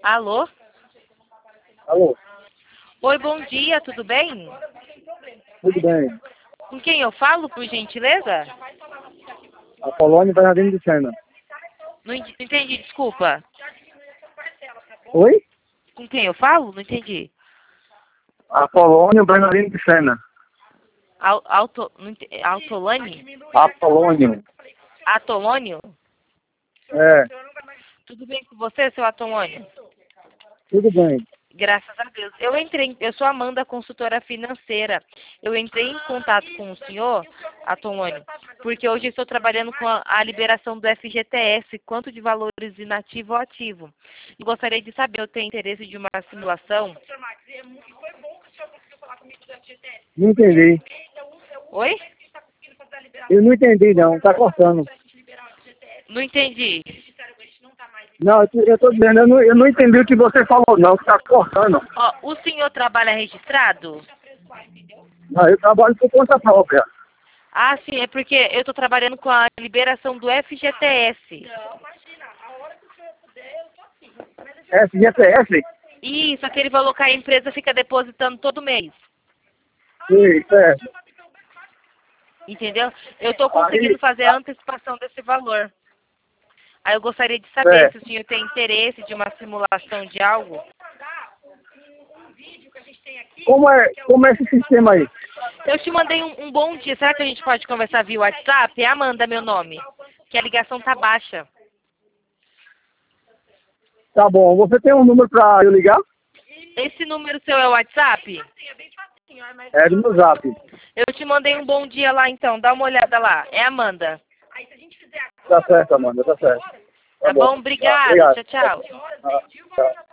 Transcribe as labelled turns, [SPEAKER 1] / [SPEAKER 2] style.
[SPEAKER 1] Alô?
[SPEAKER 2] Alô,
[SPEAKER 1] Oi, bom dia, tudo bem?
[SPEAKER 2] tudo bem?
[SPEAKER 1] Com quem eu falo, por gentileza?
[SPEAKER 2] Apolônio Bernardino de Sena.
[SPEAKER 1] Não entendi, desculpa.
[SPEAKER 2] Oi?
[SPEAKER 1] Com quem eu falo? Não entendi.
[SPEAKER 2] Apolônio Bernardino de Sena.
[SPEAKER 1] Autolane?
[SPEAKER 2] Apolônio.
[SPEAKER 1] Atolônio?
[SPEAKER 2] É,
[SPEAKER 1] Tudo bem com você, seu Atolônio?
[SPEAKER 2] tudo bem.
[SPEAKER 1] Graças a Deus. Eu sou Amanda, consultora financeira. Eu entrei em contato com o senhor, Atolônio, porque hoje estou trabalhando com a liberação do FGTS, quanto de valores inativo ou ativo. E gostaria de saber, eu tenho interesse de uma simulação?
[SPEAKER 2] Não entendi.
[SPEAKER 1] Oi?
[SPEAKER 2] Eu não entendi não, tá cortando.
[SPEAKER 1] Não entendi.
[SPEAKER 2] Não, eu tô dizendo, eu não entendi o que você falou não, que tá cortando.
[SPEAKER 1] Ó, o senhor trabalha registrado?
[SPEAKER 2] Não, eu trabalho por conta própria.
[SPEAKER 1] Ah, sim, é porque eu estou trabalhando com a liberação do FGTS.
[SPEAKER 2] FGTS?
[SPEAKER 1] Isso, aquele valor que a empresa fica depositando todo mês.
[SPEAKER 2] Sim, certo.
[SPEAKER 1] Entendeu? Eu estou conseguindo fazer a antecipação desse valor. Aí eu gostaria de saber
[SPEAKER 2] É.
[SPEAKER 1] se o senhor tem interesse de uma simulação de algo.
[SPEAKER 2] Como é esse sistema aí?
[SPEAKER 1] Eu te mandei um bom dia. Será que a gente pode conversar via WhatsApp? É Amanda, meu nome. Que a ligação tá baixa.
[SPEAKER 2] Tá bom, você tem um número pra eu ligar?
[SPEAKER 1] Esse número seu é o WhatsApp?
[SPEAKER 2] É do meu zap.
[SPEAKER 1] Eu te mandei um bom dia lá então. Dá uma olhada lá. É Amanda.
[SPEAKER 2] Tá certo, Amanda, tá certo.
[SPEAKER 1] Tá bom? Obrigada.
[SPEAKER 2] Obrigado.
[SPEAKER 1] Tchau, tchau.
[SPEAKER 2] Tchau.